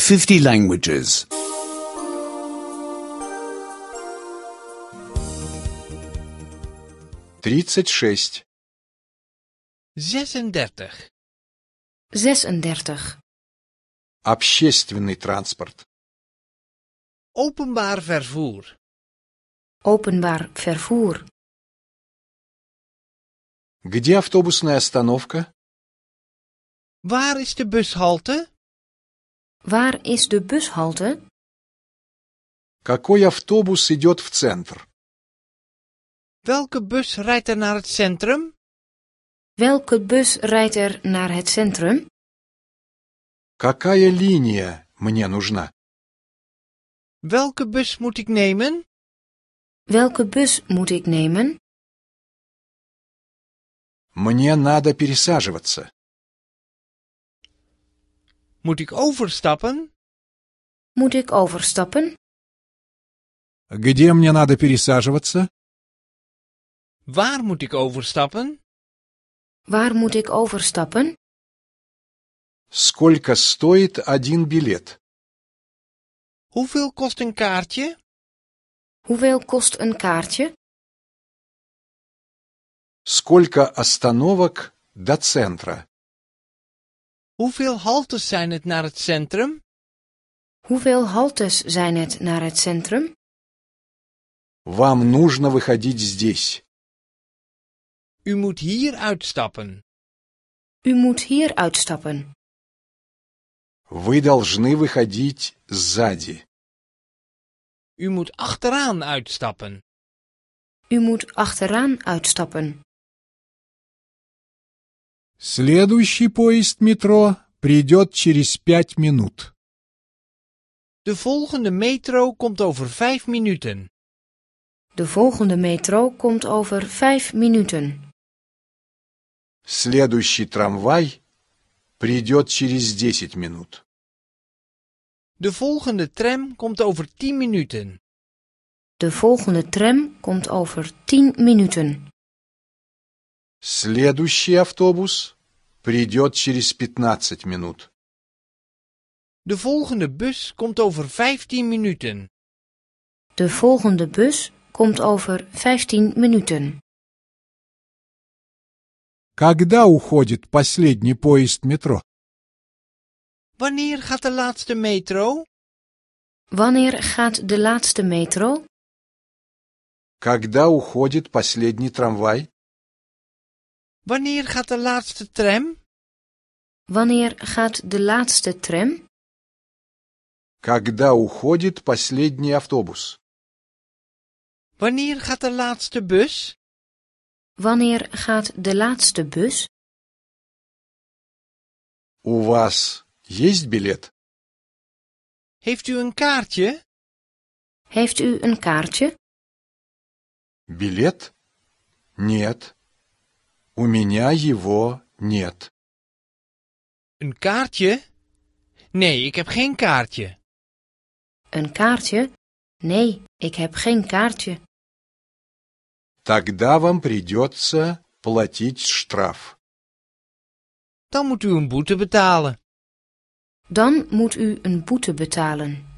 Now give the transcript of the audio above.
50 languages. 36. 36. 36. Общественный транспорт. Openbaar vervoer. Openbaar vervoer. Где автобусная остановка? Waar is de bushalte? Waar is de bushalte? Какой автобус идет в центр? Welke bus rijdt er naar het centrum? Welke bus rijdt er naar het centrum? Какая линия мне нужна? Welke bus moet ik nemen? Welke bus moet ik nemen? Мне надо пересаживаться. Moet ik overstappen? Moet ik overstappen? Где мне надо пересаживаться? Waar moet ik overstappen? Waar moet ik overstappen? Сколько стоит один билет? Hoeveel kost een kaartje? Hoeveel kost een kaartje? Сколько остановок до центра? Hoeveel haltes zijn het naar het centrum? Hoeveel haltes zijn het naar het centrum? Вам нужно выходить здесь. U moet hier uitstappen. U moet hier uitstappen. Вы должны выходить сзади. U moet achteraan uitstappen. U moet achteraan uitstappen. Следующий поезд метро придет через 5 минут. De volgende metro komt over 5 minuten. De volgende metro komt over 5 minuten. Следующий трамвай придет через 10 минут. De volgende tram komt over 10 minuten. De volgende tram komt over 10 minuten. Следующий автобус придет через 15 минут. De volgende bus komt over 15 minuten. De volgende bus komt over 15 minuten. Когда уходит последний поезд метро? Wanneer gaat de laatste metro? Wanneer gaat de laatste metro? Когда уходит последний трамвай? Wanneer gaat de laatste tram? Wanneer gaat de laatste tram? Когда уходит последний автобус? Wanneer gaat de laatste bus? Wanneer gaat de laatste bus? У вас есть билет? Heeft u een kaartje? Heeft u een kaartje? Билет? Нет. У меня его нет. Een kaartje? Nee, ik heb geen kaartje. Een kaartje? Nee, ik heb geen kaartje. Тогда вам придется платить штраф. Dan moet u een boete betalen. Dan moet u een boete betalen.